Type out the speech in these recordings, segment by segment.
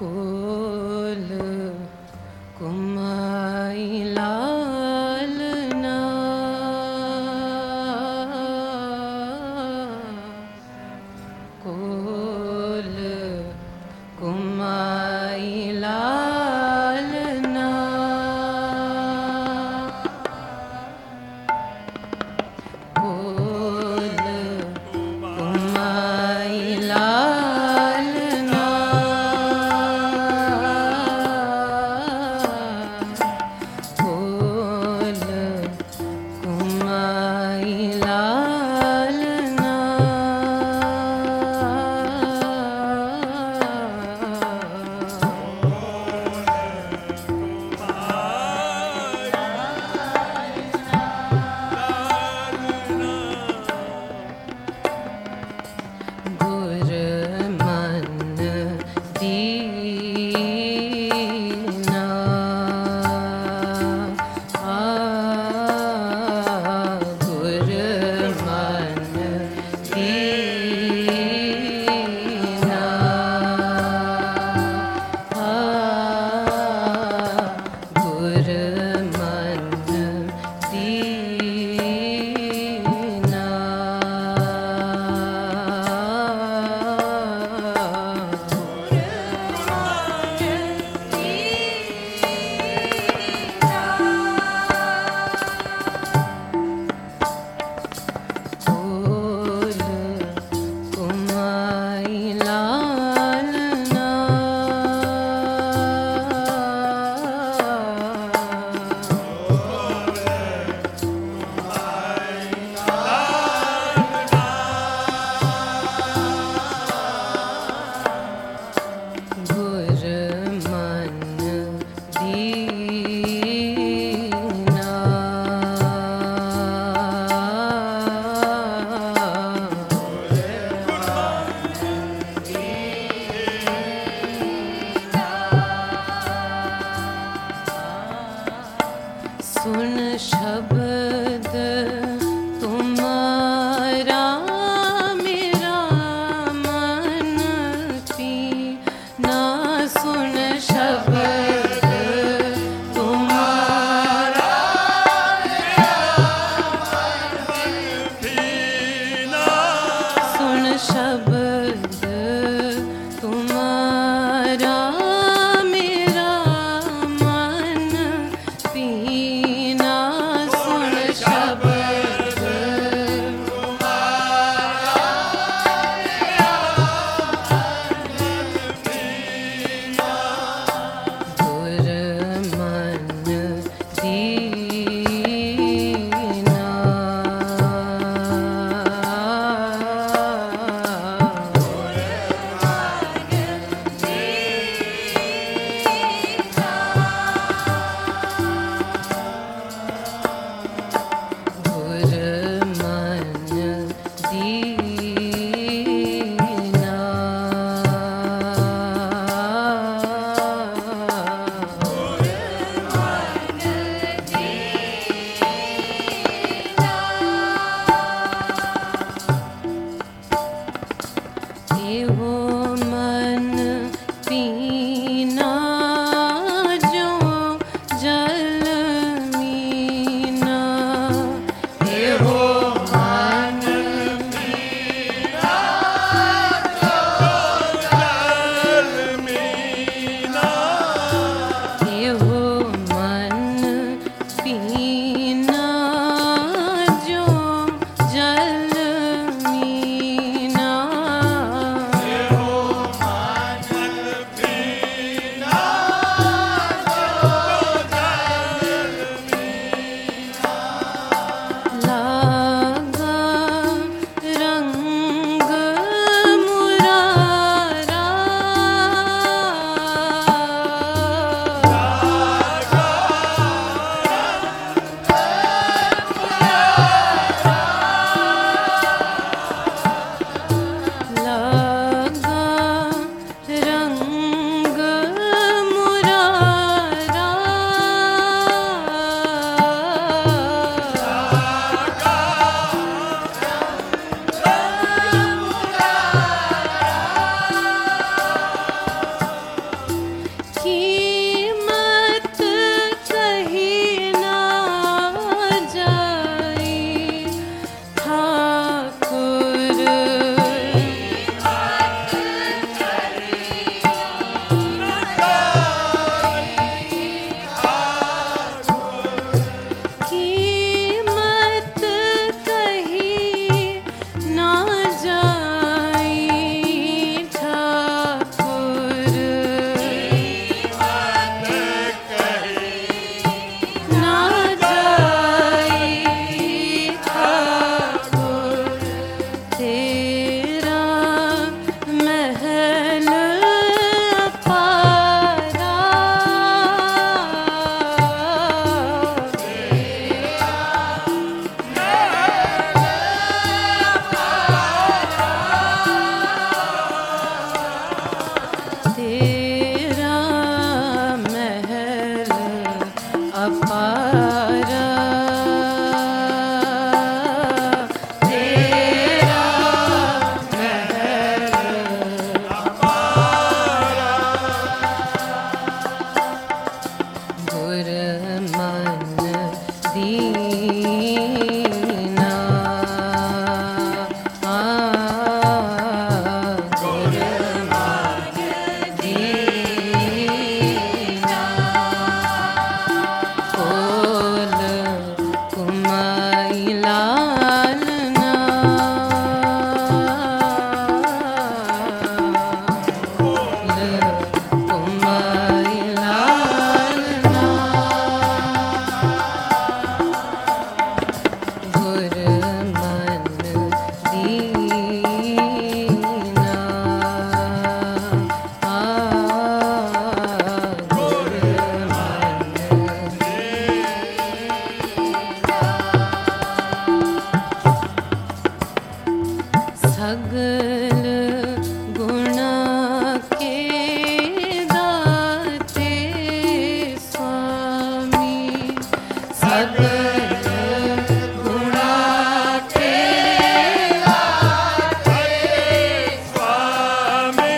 कोल कुमाई लालना कोल कुमाई लालना कोल कुमाई लालना कोल कुमाई लालना गुर मन दीना गुर मन दीना गुर मन दीना कोल कुमाई लालना गुर मन दीना सुन शब्द तुम्हारा मेरा मन पीना सुन शब्द तुम्हारा सुन शब्द तुम्हारा मेरा मन पीना सुन शब्द गुर मन दीना सगल गुणा के दाते स्वामी, सगल गुणा के दाते स्वामी,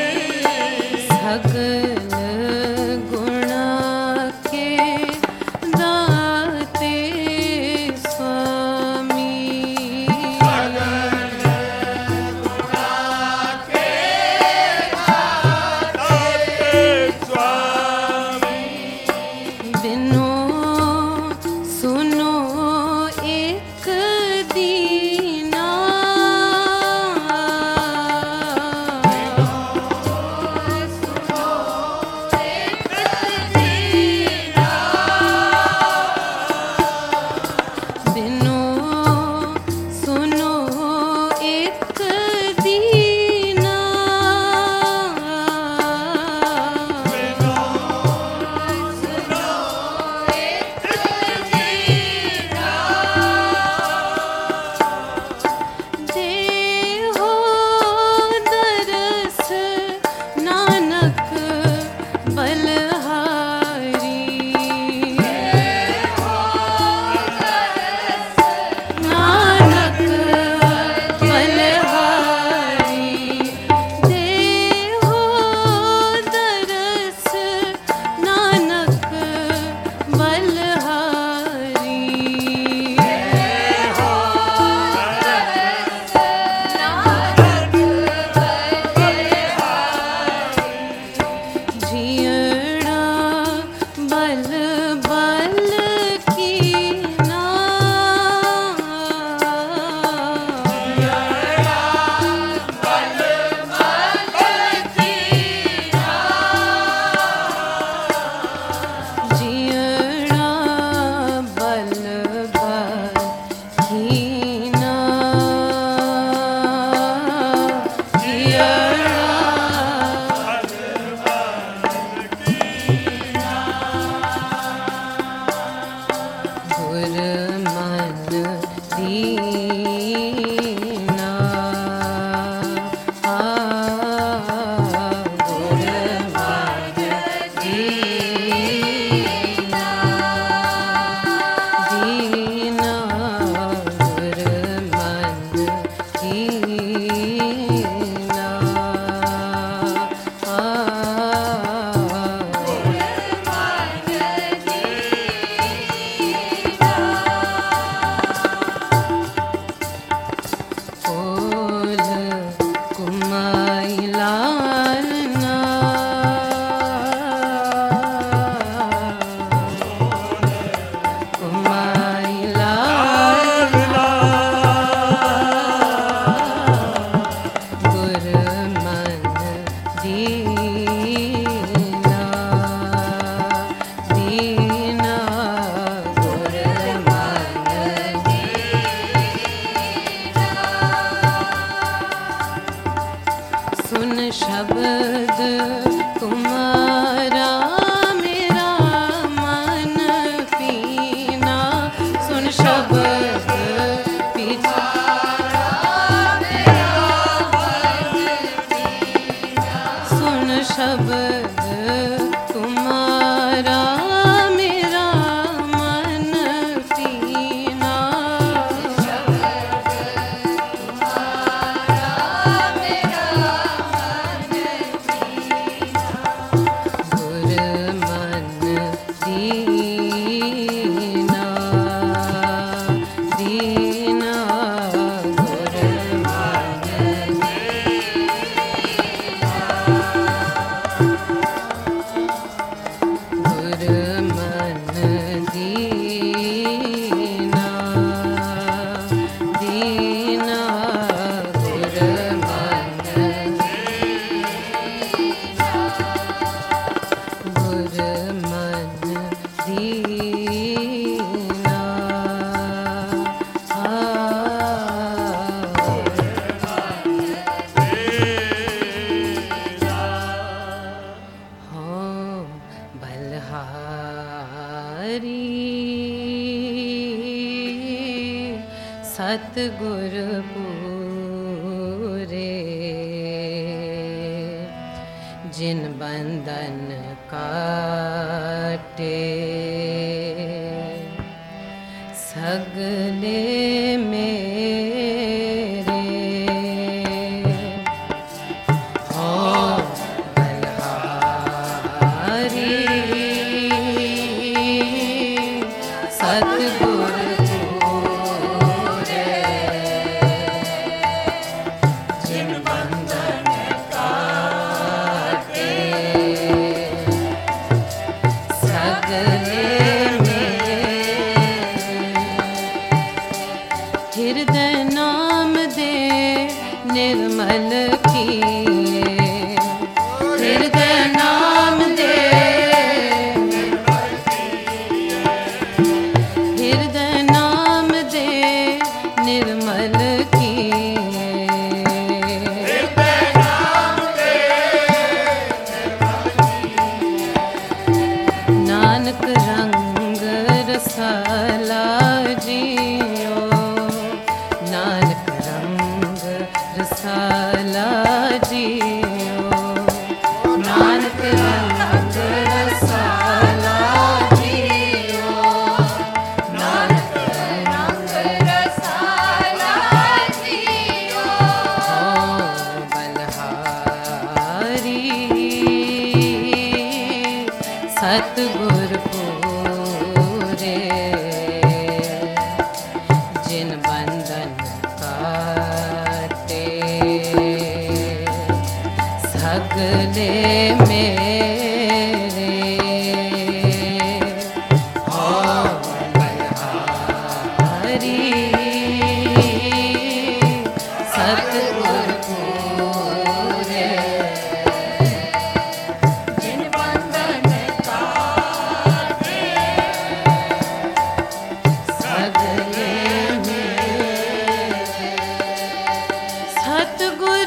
सगल गुणा के दाते स्वामी, बिनो सुनो एक दीना, बिनो सुनो एक दीना, देहो दरस नानक बलहारी, नानक बलहारी, देहो दरस नानक बलहारी, जियड़ा बल बल कीना, जियड़ा बल बल कीना, जियड़ा गुर मन दीना, गुर मन दीना, दीना गुर मन दीना, ओल कुमाई लालना, कुमाई लालना, गुर मन दीना, दीना गुर मन सुन शब्द तुम्हारा मेरा मन पीना, सुन शब्द पिछारा मेरा मन पीना, सुन शब्द तुम्हारा मेरा मन पीना, गुर मन दीना, दीना गुर मन गुर मन दीना, दीना गुर मन गुर मन दीना, हाँ बलहारी सतगुर पूरे जिन बंधन काटे सगले मेरे हो बलहारी सतगुर पूरे जिन बंधन काटे सगले हृदय नाम दे निर्मल किए हृदय नाम दे हृदय नाम दे निर्मल किए नानक रंग रसाला जियो नानक रंग रसाला जियो नानक रंग रसाला जियो नानक रंग रसाला जियो हो बलहारी सतगुर पूरे जिन बंधन काटे सगले मेरे हो बलहारी सतगुर पूरे जिन बंधन काटे सगले सतगुर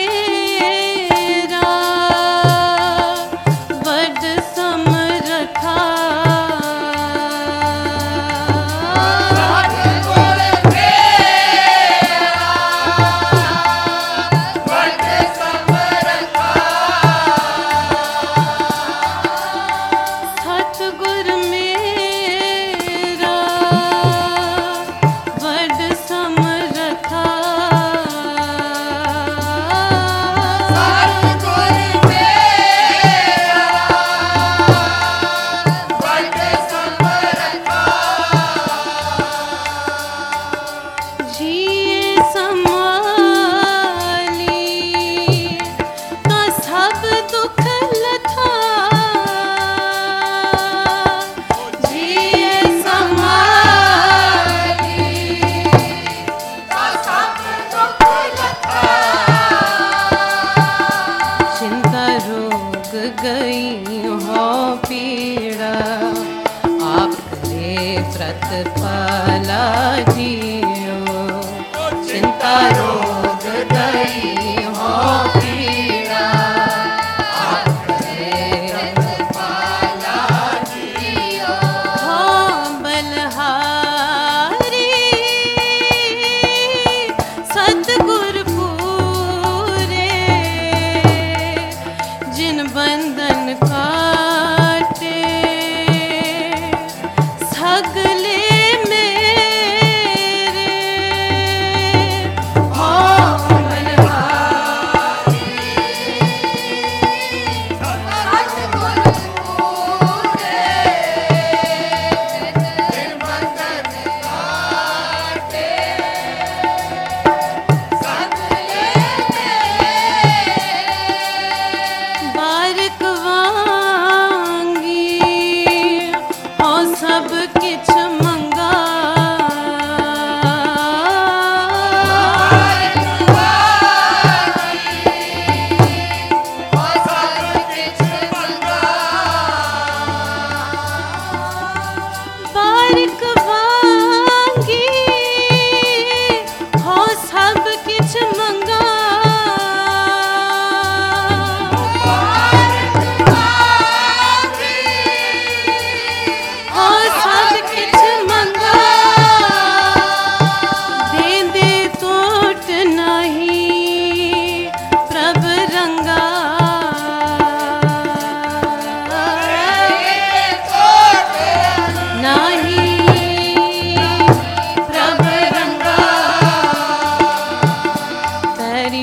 मेरा वड समरथा सतगुर मेरा वड समरथा सतगुर मेरा वड समरथा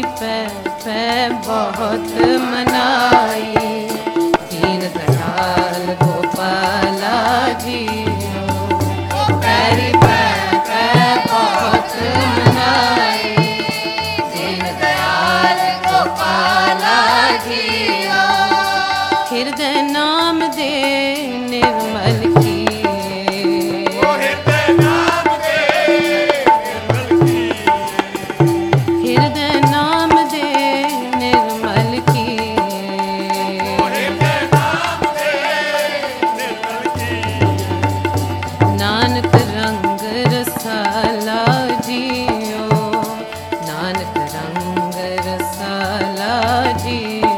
पै पै बहुत मनाई, दीन दयाल गोपाला जी पैरी पै पै बहुत मनाई, दीन दयाल गोपाला जी हृदय नाम दे निर्मल की, हृदय नाम दे निर्मल की, नानक रंग रसाला जियो, नानक रंग रसाला जियो,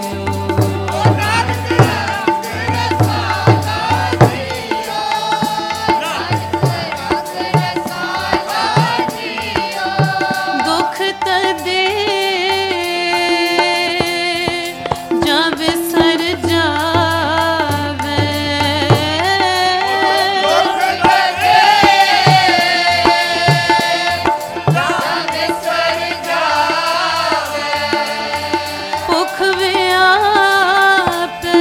दुख तदे जब सर जावे, भुख व्यापे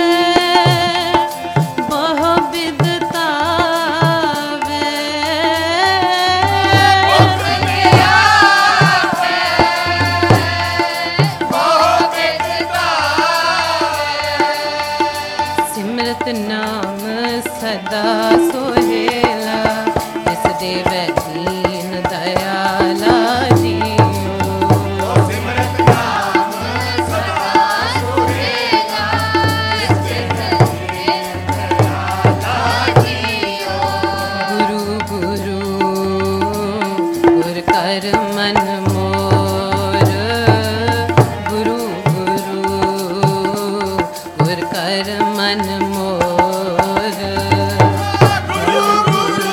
बहु बिदतावे, सिमरत नाम सदा सोहेला, जिस देवै दीन दयाला जियो, सिमरत नाम सदा सोहेला, जिस देवै दीन दयाला जियो, गुरु गुरु गुर कर मन मोर, गुरु गुरु गुर कर मन मोर, गुरु गुरु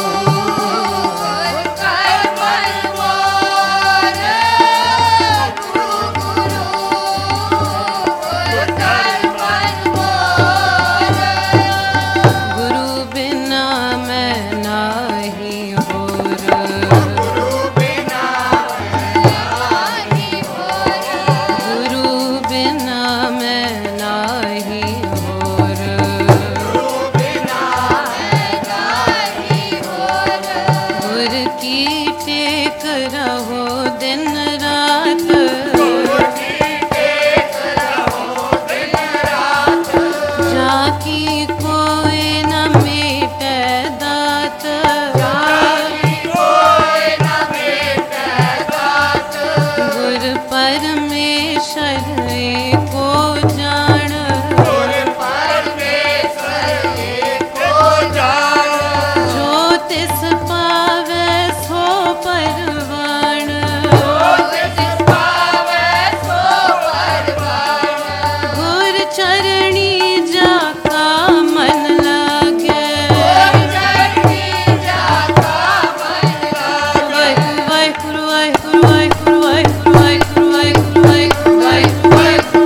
गुर कर मन मोर, गुरु गुरु गुर कर मन मोर, गुरु बिना मैं नाही होर, गुरु बिना नाही होर, गुरु बिना मैं नाही होर, गुरु बिना मैं नाही होर, गुर की टेक रहो दिन रात, गुर की टेक रहो दिन रात, जाकी कोई न मेटे दात, जाकी कोई न मेटे दात, गुर परमेश्वर को जान, गुर परमेश्वर को जान, जो तिस पावे सो परवान, जो तिस पावे सो परवान, गुर चरणी जाका मन लागे, गुर चरणी जाका मन लागे, वाहिगुरु वाहिगुरु वाहिगुरु वाहिगुरु वाहिगुरु वाहिगुरु वाहिगुरु वाहिगुरु वाहिगुरु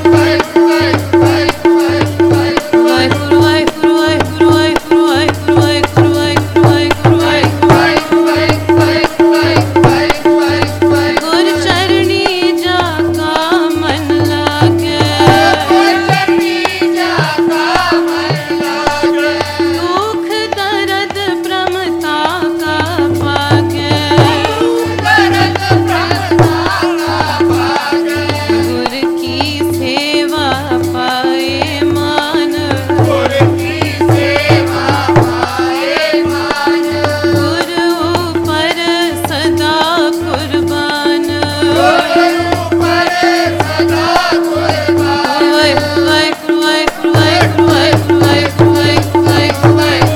गुर चरणी जाका मन लागे, दुख दर्द प्रमता का पागे, गुर की सेवा पाए मान, गुर ऊपर सदा कुर्बान, वाहिगुरु वाहिगुरु वाहिगुरु वाहिगुरु वाहिगुरु वाहिगुरु वाहिगुरु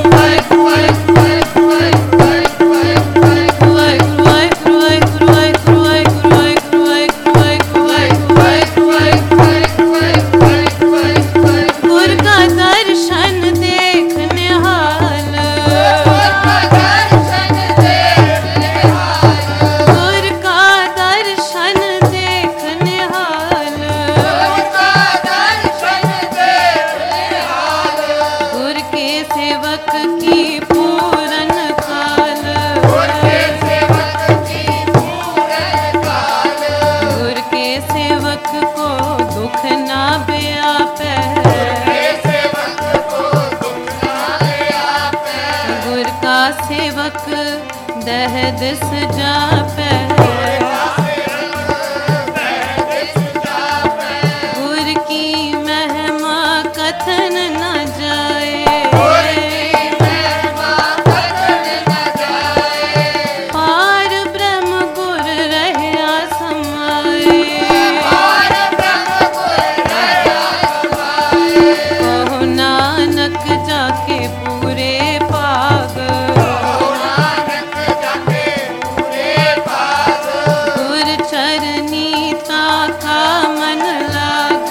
गुर का दर्शन देखने हाल, गुर का दर्शन देखने हाल, बह दिस जापै गुर की महिमा कथन न जाए पार ब्रह्म गुर रहया समाए कहो नानक जाके पूरे पाग गुर चरनी ताका मन लाग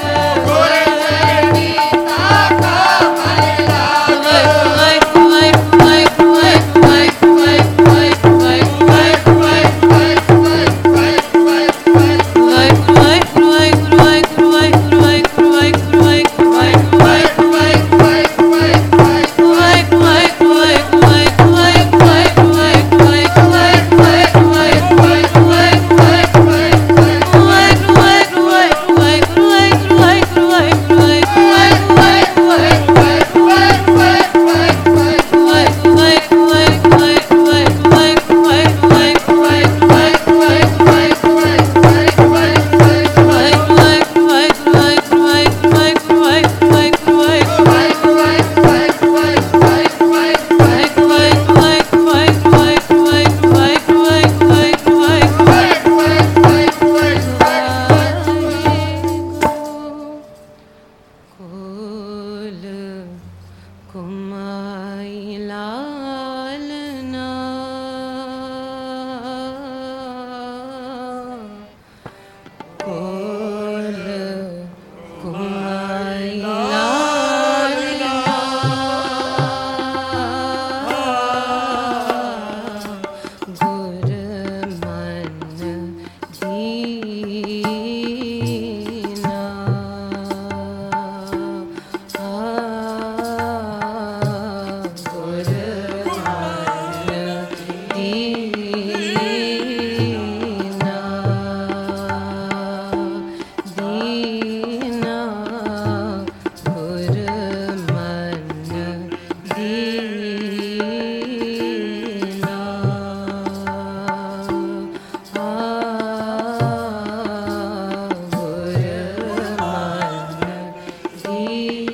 कुमाई लालना कोल कुमाई लालना गुर मन दीना He